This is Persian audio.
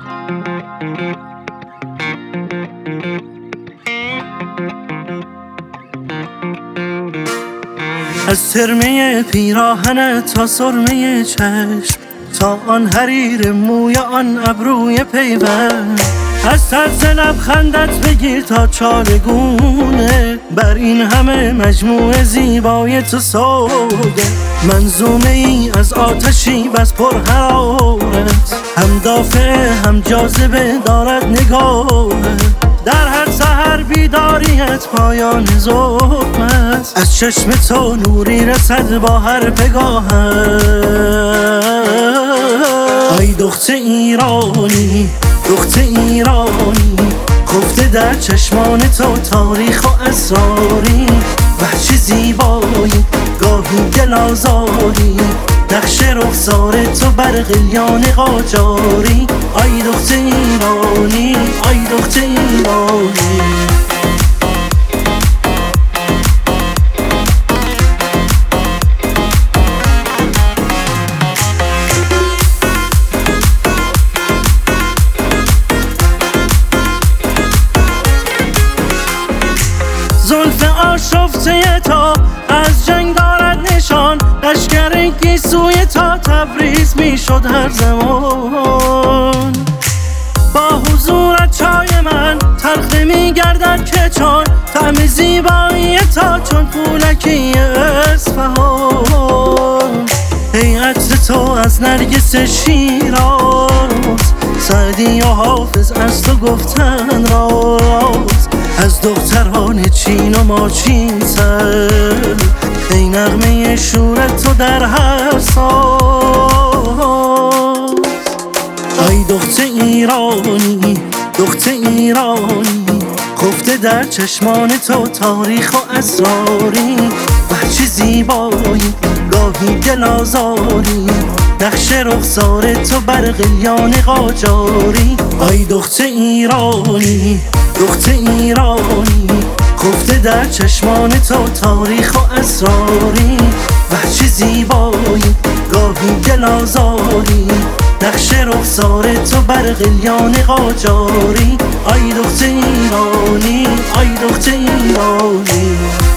از ترمه پیراهنت تا سرمه چشم، تا آن حریر موی آن ابروی پیوند، از طرز لبخندت بگیر تا چارگونه، بر این همه مجموعه زیبای تو سوده. منظومه ای از آتشی بس پر حرارت، هم دافع هم جاذبه دارد نگاهت. در هر سحر بیداریت پایان ظلم است، از چشم تو نوری رسد با هر پگاهت. آی دختر ایرانی، دختر ایرانی، خفته در چشمان تو تاریخ و اسراری. وحشی زیبایی، گاهی دل آزاری، نقش رخسار تو بر قلیان قاجاری. آی دختر ایرانی، آی دختر ایرانی. زلف آشفته تا از جنگ دارد نشان، لشکر گیسوی تا تبریز می شد هر زمان. با حضورت چای من تلخ نمی گردد که چون، طعم زیبایی تا چون پولکی اصفهان. ای عطر تو از نرگس شیراز، سعدی و حافظ از تو گفتن راز. از دختران چین و ماچین سر، ای نغمه شورت تو در هر ساز. آی دختر ایرانی، دختر ایرانی، خفته در چشمان تو تاریخ و اسراری. وحشی زیبایی، گاهی دل آزاری، نقش رخسار تو بر قلیان قاجاری. آی دختر ایرانی، دختر ایرانی، خفته در چشمان تو تاریخ و اسراری. وحشی زیبایی، گاهی دل آزاری، نقش رخسار تو بر قلیان قاجاری. آی دختر ایرانی، آی دختر ایرانی.